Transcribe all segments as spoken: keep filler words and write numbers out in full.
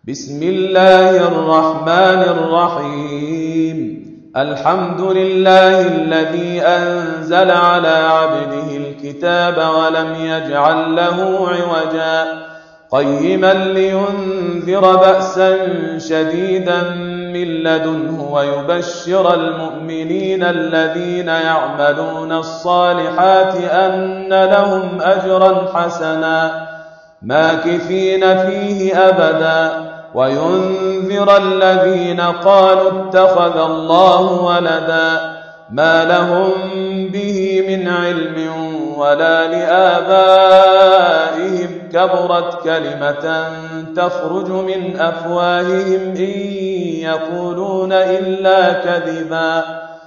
بسم الله الرحمن الرحيم. الحمد لله الذي أنزل على عبده الكتاب ولم يجعل له عوجا قيما لينذر بأسا شديدا من لدنه ويبشر المؤمنين الذين يعملون الصالحات أن لهم أجرا حسنا ماكثين فيه أبدا وينذر الذين قالوا اتخذ الله ولدا ما لهم به من علم ولا لآبائهم كبرت كلمة تخرج من أفواههم إن يقولون إلا كذبا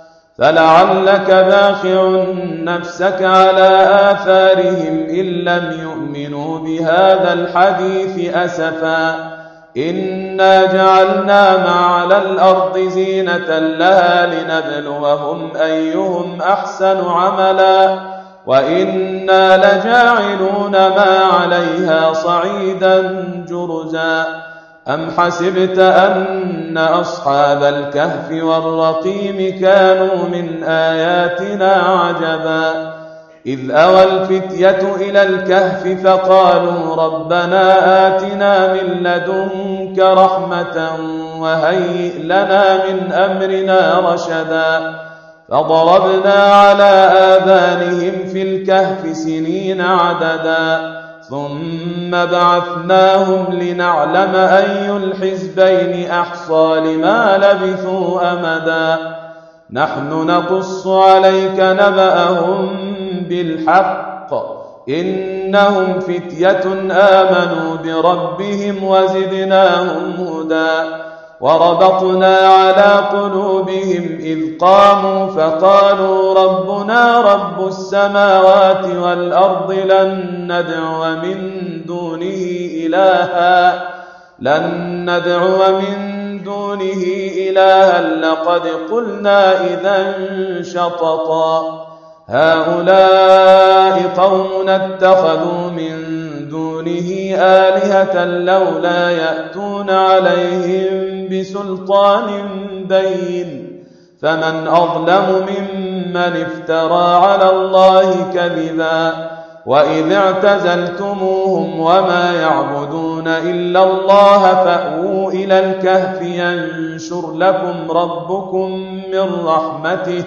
فلعلك باخع نفسك على آثارهم إن لم يؤمنوا بهذا الحديث أسفا إنا جعلنا ما على الأرض زينة لها لنبلوهم أيهم أحسن عملا وإنا لجاعلون ما عليها صعيدا جرزا أم حسبت أن أصحاب الكهف والرقيم كانوا من آياتنا عجبا إذ أوى الفتية إلى الكهف فقالوا ربنا آتنا من لدنك رحمة وهيئ لنا من أمرنا رشدا فضربنا على آذانهم في الكهف سنين عددا ثم بعثناهم لنعلم أي الحزبين أحصى لما لبثوا أمدا نحن نقص عليك نبأهم بالحق إنهم فتية آمنوا بربهم وزدناهم هدى وربطنا على قلوبهم إذ قاموا فقالوا ربنا رب السماوات والأرض لن ندعو من دونه إلها لن ندعو من دونه إلها لقد قلنا إذا شططا هؤلاء قوم اتخذوا من دونه آلهة لولا يأتون عليهم بسلطان بين فمن أظلم ممن افترى على الله كذبا وإذ اعتزلتموهم وما يعبدون إلا الله فأووا إلى الكهف ينشر لكم ربكم من رحمته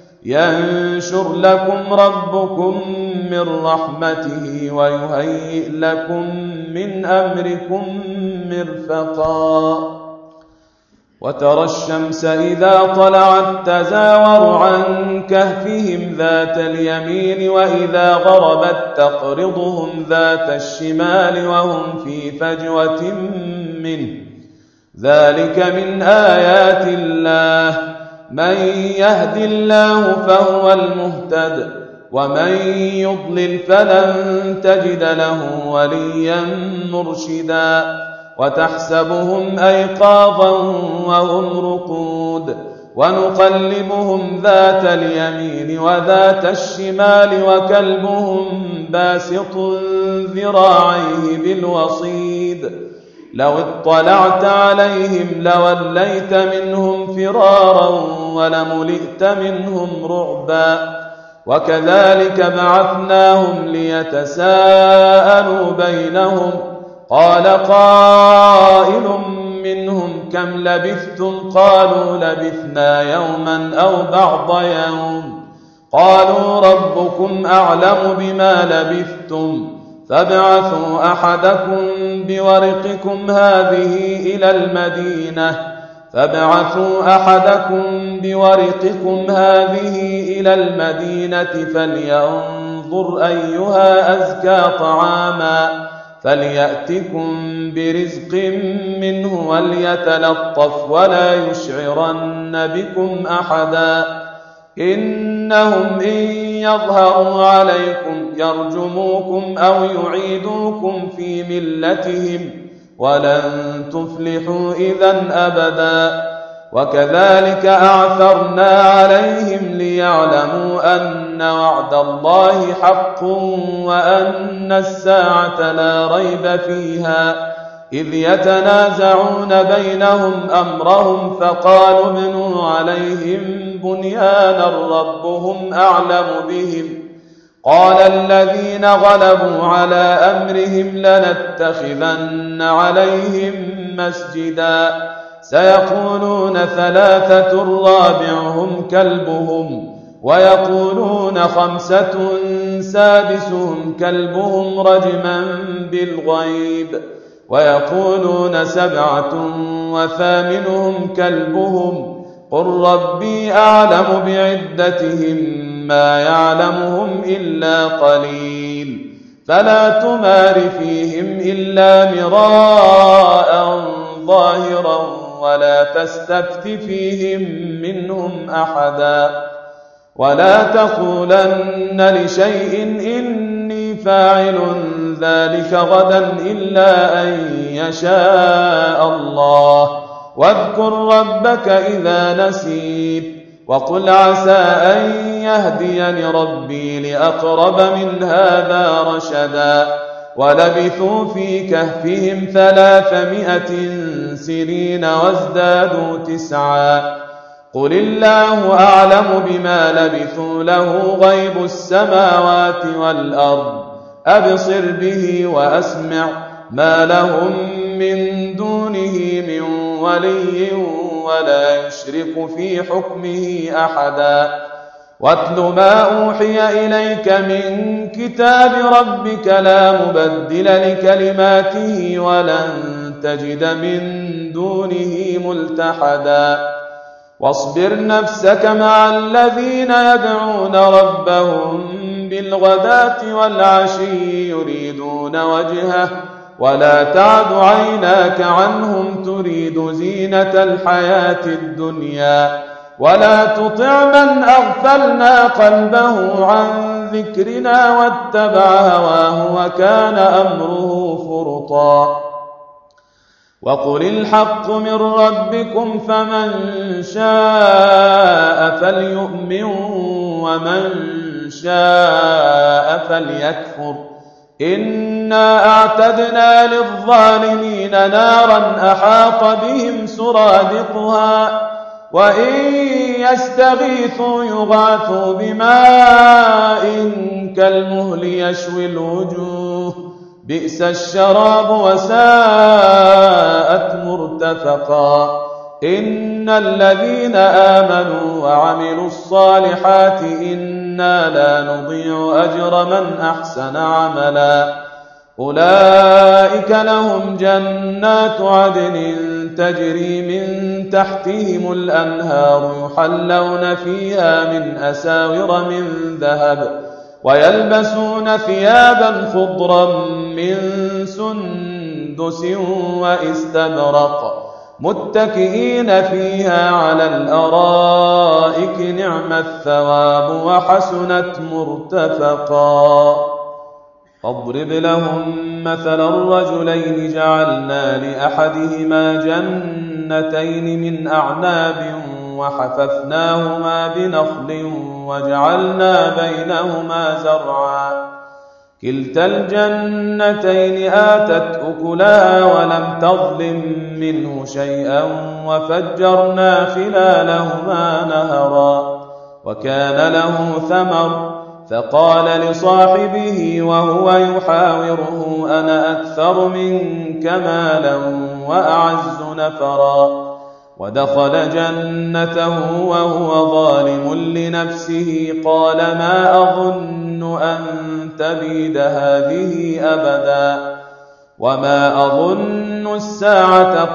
ينشر لكم ربكم من رحمته ويهيئ لكم من أمركم مرفقا وترى الشمس إذا طلعت تزاور عن كهفهم ذات اليمين وإذا غربت تقرضهم ذات الشمال وهم في فجوة منه ذلك من آيات الله من يهد الله فهو المهتد ومن يضلل فلن تجد له وليا مرشدا وتحسبهم أيقاظا وهم رقود ونقلبهم ذات اليمين وذات الشمال وكلبهم باسط ذراعيه بالوصيد لو اطلعت عليهم لوليت منهم فرارا ولملئت منهم رعبا وكذلك بعثناهم ليتساءلوا بينهم قال قائل منهم كم لبثتم قالوا لبثنا يوما أو بعض يوم قالوا ربكم أعلم بما لبثتم فابعثوا أحدكم بورقكم هذه إلى المدينة فابعثوا أحدكم بورقكم هذه إلى المدينة فلينظر أيها أزكى طعاما فليأتكم برزق منه وليتلطف ولا يشعرن بكم أحدا إنهم إن يظهروا عليكم يرجموكم أو يعيدوكم في ملتهم ولن تفلحوا إذا أبدا وكذلك أعثرنا عليهم ليعلموا أن وعد الله حق وأن الساعة لا ريب فيها إذ يتنازعون بينهم أمرهم فقالوا ابنوا عليهم بنيانا ربهم أعلم بهم قال الذين غلبوا على أمرهم لنتخذن عليهم مسجدا سيقولون ثلاثة رابعهم كلبهم ويقولون خمسة سادسهم كلبهم رجما بالغيب ويقولون سبعة وثامنهم كلبهم قل ربي أعلم بعدتهم ما يعلمهم إلا قليل فلا تمار فيهم إلا مراء ظاهرا ولا تستفت فيهم منهم أحدا ولا تقولن لشيء إني فاعل ذلك غدا إلا أن يشاء الله واذكر ربك إذا نسيت وقل عسى أن يهديني ربي لأقرب من هذا رشدا ولبثوا في كهفهم ثلاثمائة سنين وازدادوا تسعا قل الله أعلم بما لبثوا له غيب السماوات والأرض أبصر به وأسمع ما لهم من دونه من ولي ولا يشرك في حكمه أحدا واتل ما أوحي إليك من كتاب ربك لا مبدل لكلماته ولن تجد من دونه ملتحدا واصبر نفسك مع الذين يدعون ربهم بالغداة والعشي يريدون وجهه ولا تعد عيناك عنهم تريد زينة الحياة الدنيا ولا تطع من أغفلنا قلبه عن ذكرنا واتبع هواه وكان أمره فرطا وقل الحق من ربكم فمن شاء فليؤمن ومن شاء فليكفر إنا أعتدنا للظالمين نارا أحاط بهم سرادقها وإن يستغيثوا يغاثوا بماء كالمهل يشوي الوجوه بئس الشراب وساءت مرتفقا إن الذين آمنوا وعملوا الصالحات إنا لا نضيع أجر من أحسن عملا أولئك لهم جنات عدن تجري من تحتهم الأنهار يحلون فيها من أساور من ذهب ويلبسون ثيابا خضرا من سندس واستبرق متكئين فيها على الأرائك نعم الثواب وحسنت مرتفقا فاضرب لهم مثلا الرجلين جعلنا لأحدهما جنتين من أعناب وحففناهما بنخل وجعلنا بينهما زرعا كلتا الجنتين آتت أكلها ولم تظلم منه شيئا وفجرنا خلالهما نهرا وكان له ثمر فقال لصاحبه وهو يحاوره أنا أكثر منك مالا وأعز نفرا ودخل جنته وهو ظالم لنفسه قال ما أظن أن تبيد هذه أبدا وما أظن الساعة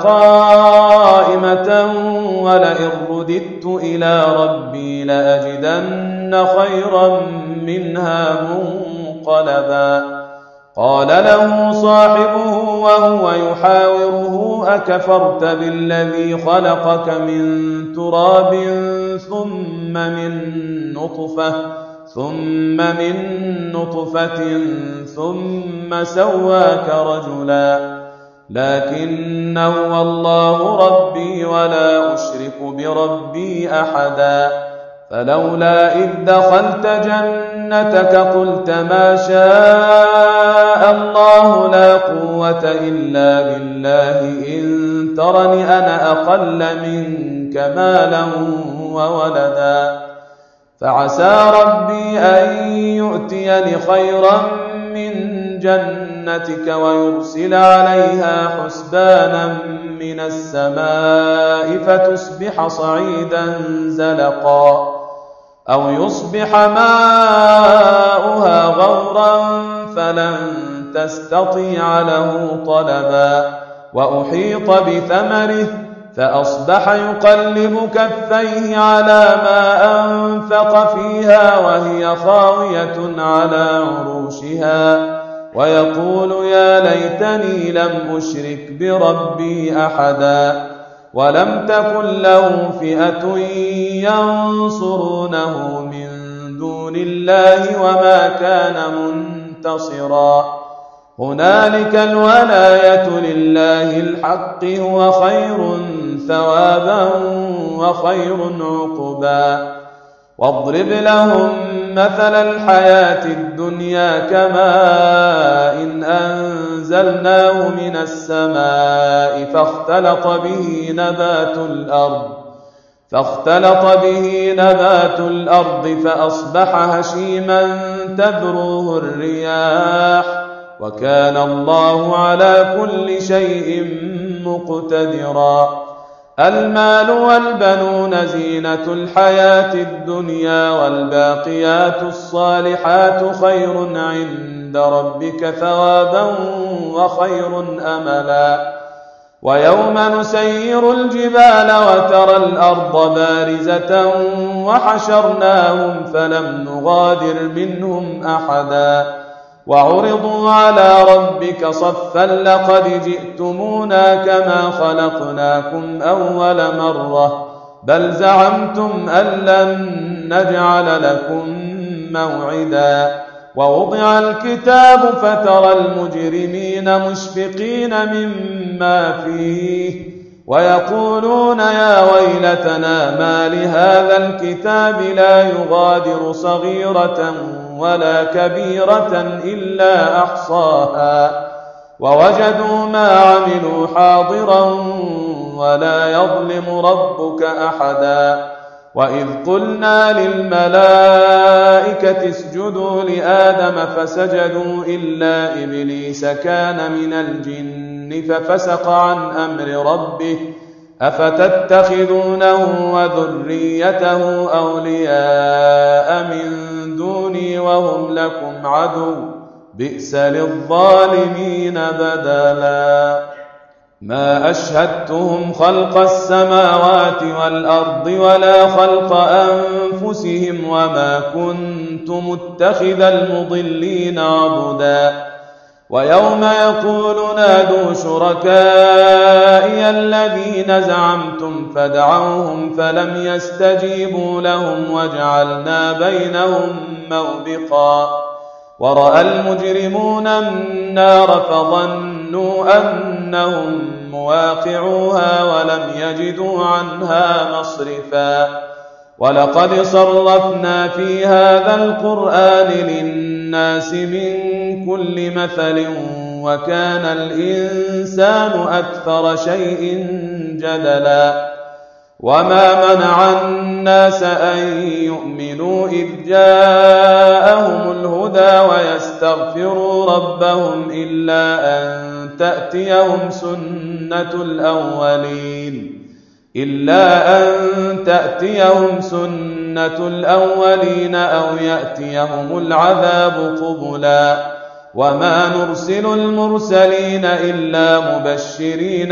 قائمة ولئن رددت إلى ربي لأجدن خيرا منها منقلبا قال له صاحبه وهو يحاوره أكفرت بالذي خلقك من تراب ثم من نطفة ثم من نطفة ثم سواك رجلا لكن هو الله ربي ولا أشرك بربي أحدا فلولا إذ دخلت جنتك قلت ما شاء شاء الله لا قوة إلا بالله إن ترني أنا أقل منك مالا وولدا فعسى ربي أن يؤتيني خيرا من جنتك ويرسل عليها حسبانا من السماء فتصبح صعيدا زلقا أو يصبح ماؤها غورا فلن تستطيع له طلبا وأحيط بثمره فأصبح يقلب كفيه على ما أنفق فيها وهي خاوية على عروشها ويقول يا ليتني لم أشرك بربي أحدا ولم تكن له فئة ينصرونه من دون الله وما كان منتصرا هنالك الولاية لله الحق هو خير ثوابا وخير عقبا واضرب لهم مثل الحياة الدنيا كماء إن أنزلناه من السماء فاختلط به نبات الأرض فاختلط به نبات الأرض فأصبح هشيما تذروه الرياح وكان الله على كل شيء مقتدرا المال والبنون زينة الحياة الدنيا والباقيات الصالحات خير عند ربك ثوابا وخير أملا ويوم نسير الجبال وترى الأرض بارزة وحشرناهم فلم نغادر منهم أحدا وعرضوا على ربك صفا لقد جئتمونا كما خلقناكم أول مرة بل زعمتم أن لن نجعل لكم موعدا ووضع الكتاب فترى المجرمين مشفقين مما فيه ويقولون يا ويلتنا ما لهذا الكتاب لا يغادر صغيرة ولا كبيرة إلا أحصاها ووجدوا ما عملوا حاضرا ولا يظلم ربك أحدا وإذ قلنا للملائكة اسجدوا لآدم فسجدوا إلا إبليس كان من الجن ففسق عن أمر ربه أفتتخذونه وذريته أولياء من دوني وهم لكم عدو بئس للظالمين بدلا ما أشهدتهم خلق السماوات والأرض ولا خلق أنفسهم وما كنت متخذ المضلين عضدا ويوم يقول نادوا شركائي الذين زعمتم فدعوهم فلم يستجيبوا لهم وجعلنا بينهم موبقا ورأى المجرمون النار فظنوا أنهم مواقعوها ولم يجدوا عنها مصرفا ولقد صرفنا في هذا القرآن للناس من كل مثل وكان الإنسان أكثر شيء جدلا وما منع الناس أن يؤمنوا إذ جاءهم الهدى ويستغفروا ربهم إلا أن تأتيهم سنة الأولين إلا أن تأتيهم سنة الأولين أو يأتيهم العذاب قبلا وما نرسل المرسلين إلا مبشرين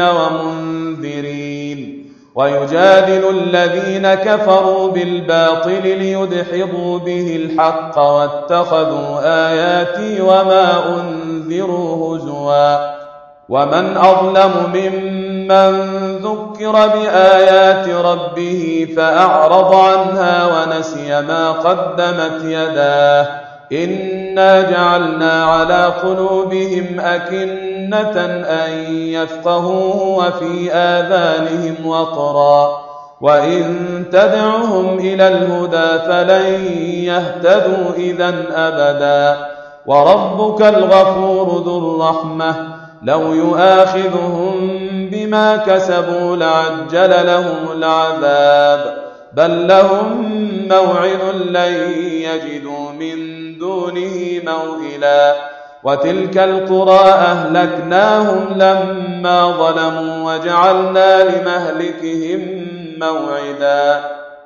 ومنذرين ويجادل الذين كفروا بالباطل ليدحضوا به الحق واتخذوا آياتي وما أنذروا هزوا ومن أظلم ممن ذكر بآيات ربه فأعرض عنها ونسي ما قدمت يداه إنا جعلنا على قلوبهم أكنة أن يفقهوه وفي آذانهم وقرا وإن تدعهم إلى الهدى فلن يهتدوا إذا أبدا وربك الغفور ذو الرحمة لو يؤاخذهم بما كسبوا لعجل لهم العذاب بل لهم موعد لن يجدوا من دونه موئلا وتلك القرى أهلكناهم لما ظلموا وجعلنا لمهلكهم موعدا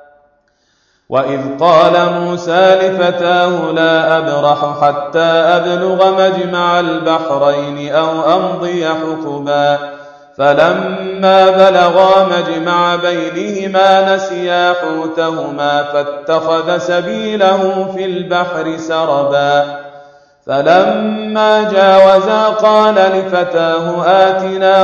وإذ قال موسى لفتاه لا أبرح حتى أبلغ مجمع البحرين أو أمضي حقبا فلما بلغا مجمع بينهما نسيا حوتهما فاتخذ سبيله في البحر سربا فلما جاوزا قال لفتاه آتنا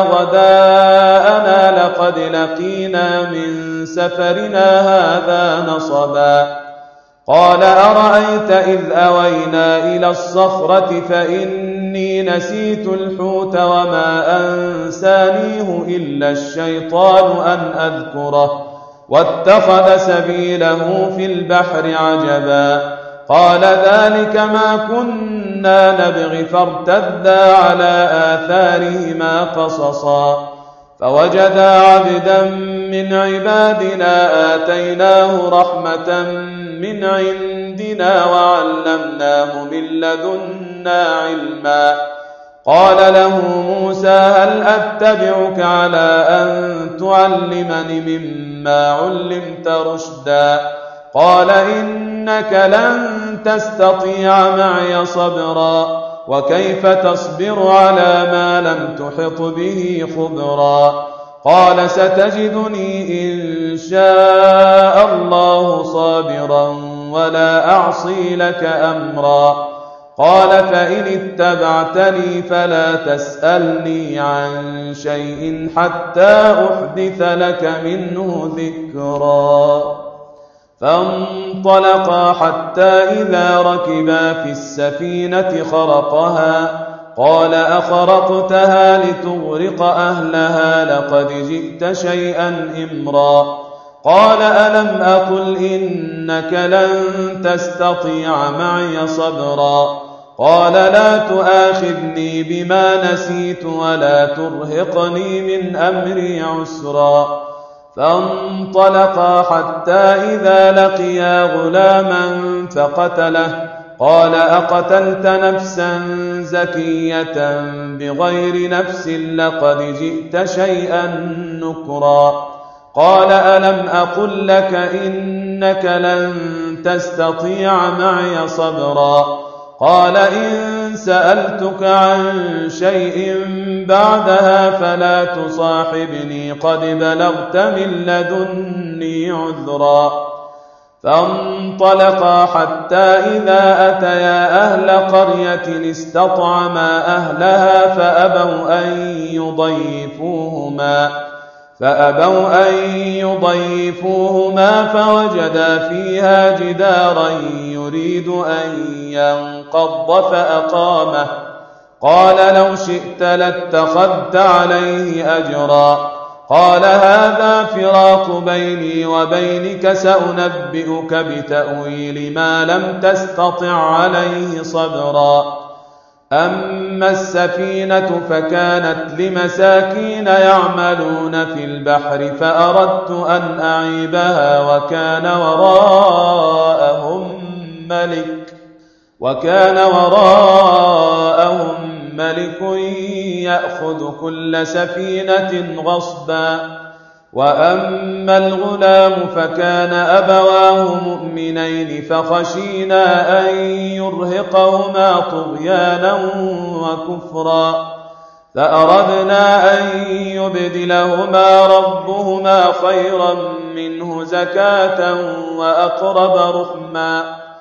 غداءنا لقد لقينا من سفرنا هذا نصبا قال أرأيت إذ أوينا إلى الصخرة فإني نسيت الحوت وما أنسانيه إلا الشيطان أن أذكره واتخذ سبيله في البحر عجبا قال ذلك ما كنا نبغي فارتدا على آثارهما قصصا فوجدا عبدا من عبادنا آتيناه رحمة من عندنا وعلمناه من لدنا علما قال له موسى هل أتبعك على أن تعلمني مما علمت رشدا قال إنك لن تستطيع معي صبرا وكيف تصبر على ما لم تحط به خبرا قال ستجدني إن شاء الله صابرا ولا أعصي لك أمرا قال فإن اتبعتني فلا تسألني عن شيء حتى أحدث لك منه ذكرا فانطلقا حتى إذا ركبا في السفينة خرقها قال أخرقتها لتغرق أهلها لقد جئت شيئا إمرا قال ألم أقل إنك لن تستطيع معي صبرا قال لا تؤاخذني بما نسيت ولا ترهقني من أمري عسرا فانطلقا حتى إذا لقيا غلاما فقتله قال أقتلت نفسا زكية بغير نفس لقد جئت شيئا نكرا قال ألم أقل لك إنك لن تستطيع معي صبرا قال إن سألتك عن شيء بعدها فلا تصاحبني قد بلغت من لدني عذرا فانطلقا حتى إذا أتيا أهل قرية استطعما أهلها فأبوا أن يضيفوهما فأبوا أن يضيفوهما فوجدا فيها جدارا يريد أن ينقض فأقامه قال لو شئت لاتخذت عليه أجرا قال هذا فراق بيني وبينك سأنبئك بتأويل ما لم تستطع عليه صبرا أما السفينة فكانت لمساكين يعملون في البحر فأردت أن أعيبها وكان وراءهم ملك وكان وراءهم ملك يأخذ كل سفينة غصبا وأما الغلام فكان أبواه مؤمنين فخشينا أن يرهقهما طغيانا وكفرا فأردنا أن يبدلهما ربهما خيرا منه زكاة وأقرب رحما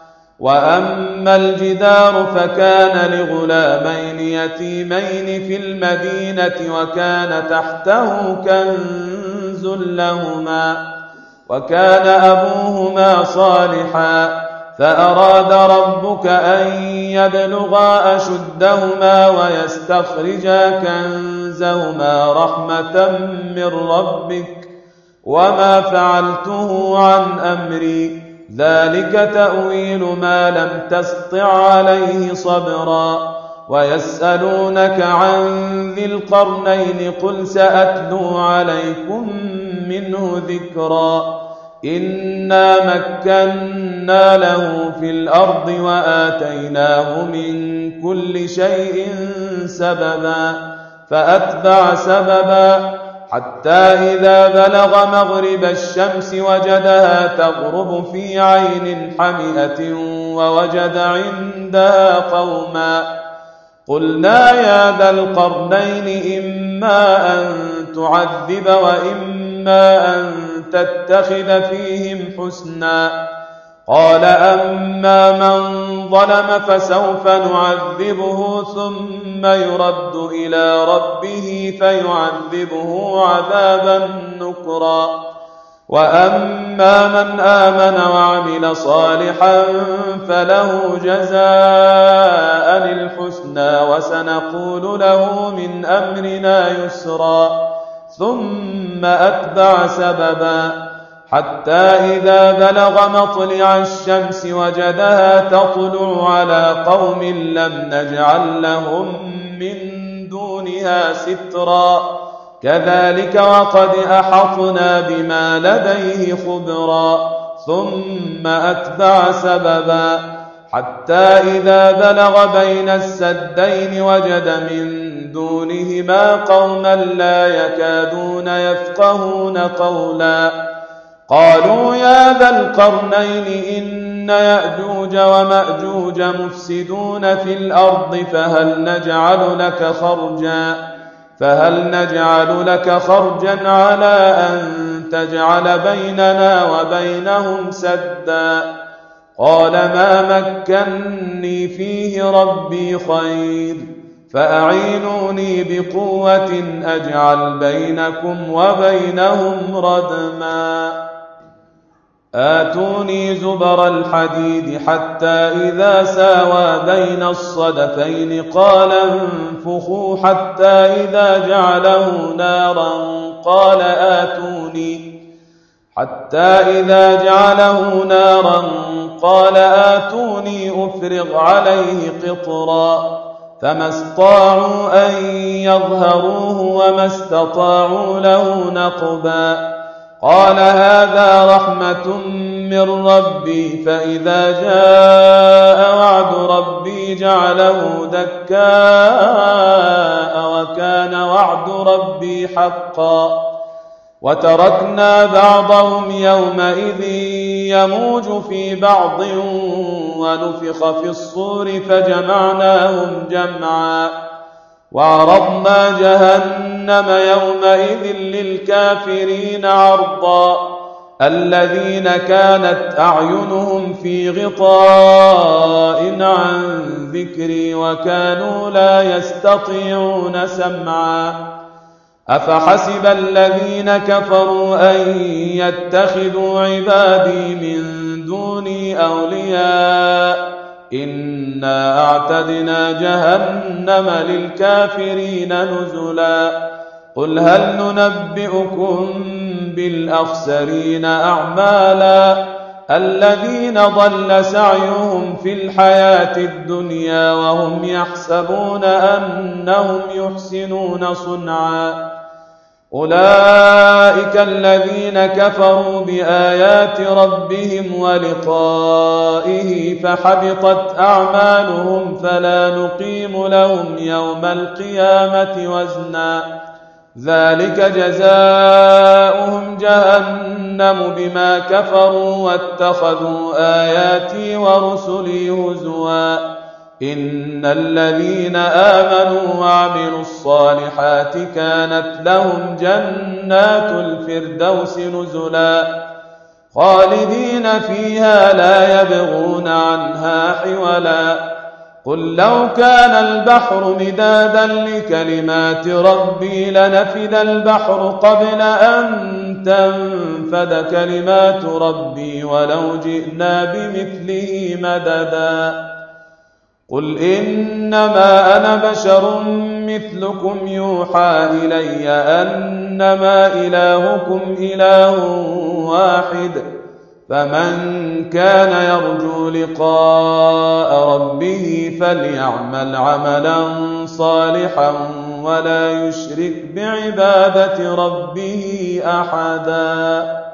وأما الجدار فكان لغلامين يتيمين في المدينة وكان تحته كنز لهما وكان أبوهما صالحا فأراد ربك أن يبلغا أشدهما ويستخرجا كنزهما رحمة من ربك وما فعلته عن أمري ذلك تأويل ما لم تسطع عليه صبرا ويسألونك عن ذي القرنين قل سأتلو عليكم منه ذكرا إنا مكنا له في الأرض وآتيناه من كل شيء سببا فأتبع سببا حتى إذا بلغ مغرب الشمس وجدها تغرب في عين حمئة ووجد عندها قوما قلنا يا ذا القرنين إما أن تعذب وإما أن تتخذ فيهم حسنا قال أما من ظلم فسوف نعذبه ثم يرد إلى ربه فيعذبه عذابا نكرا وأما من آمن وعمل صالحا فله جزاء الحسنى وسنقول له من أمرنا يسرا ثم أتبع سببا حتى إذا بلغ مطلع الشمس وجدها تطلع على قوم لم نجعل لهم من دونها سترا كذلك وقد أحطنا بما لديه خبرا ثم أتبع سببا حتى إذا بلغ بين السدين وجد من دونهما قوما لا يكادون يفقهون قولا قالوا يا ذا القرنين إن يأجوج ومأجوج مفسدون في الأرض فهل نجعل لك خرجا فهل نجعل لك خرجا على أن تجعل بيننا وبينهم سدا قال ما مكني فيه ربي خير فأعينوني بقوة أجعل بينكم وبينهم ردما آتوني زبر الحديد حتى إذا ساوى بين الصدفين قال انفخوا حتى إذا جعله نارا قال آتوني حتى إذا جعله نارا قال آتوني أفرغ عليه قطرا فما استطاعوا أن يظهروه وما استطاعوا له نقبا قال هذا رحمة من ربي فإذا جاء وعد ربي جعله دكاء وكان وعد ربي حقا وتركنا بعضهم يومئذ يموج في بعض ونفخ في الصور فجمعناهم جمعا وعرضنا جهنم يومئذ للكافرين عرضا الذين كانت أعينهم في غطاء عن ذكري وكانوا لا يستطيعون سمعا أفحسب الذين كفروا أن يتخذوا عبادي من دوني أولياء إنا أعتدنا جهنم للكافرين نزلا قل هل ننبئكم بالأخسرين أعمالا الذين ضل سعيهم في الحياة الدنيا وهم يحسبون أنهم يحسنون صنعا أولئك الذين كفروا بآيات ربهم ولقائه فحبطت أعمالهم فلا نقيم لهم يوم القيامة وزنا ذلك جزاؤهم جهنم بما كفروا واتخذوا آياتي ورسلي هزوا إن الذين آمنوا وعملوا الصالحات كانت لهم جنات الفردوس نزلا خالدين فيها لا يبغون عنها حولا قل لو كان البحر مدادا لكلمات ربي لنفد البحر قبل أن تنفد كلمات ربي ولو جئنا بمثله مددا قل إنما أنا بشر مثلكم يوحى إلي أنما إلهكم إله واحد فمن كان يرجو لقاء ربه فليعمل عملا صالحا ولا يشرك بعبادة ربه أحدا.